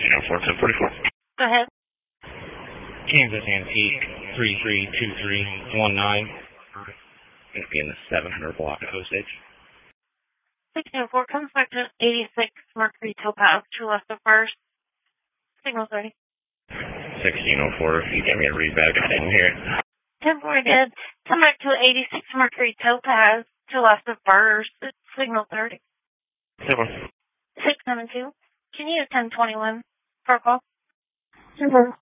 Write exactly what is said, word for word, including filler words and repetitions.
sixteen oh four, ten forty-four. Go ahead. Kansas Antique, three three two three one nine. Going to be in the seven hundred block of Osage. sixteen oh four comes back to eighty-six Mercury Topaz, true left of first. Signal thirty. sixteen oh four, if you get me a read back, I didn't hear it. ten four did. Come back to eighty-six Mercury Topaz, true left of first. Signal thirty. Seven. six seven two. Can you use ten twenty-one for a call? Super.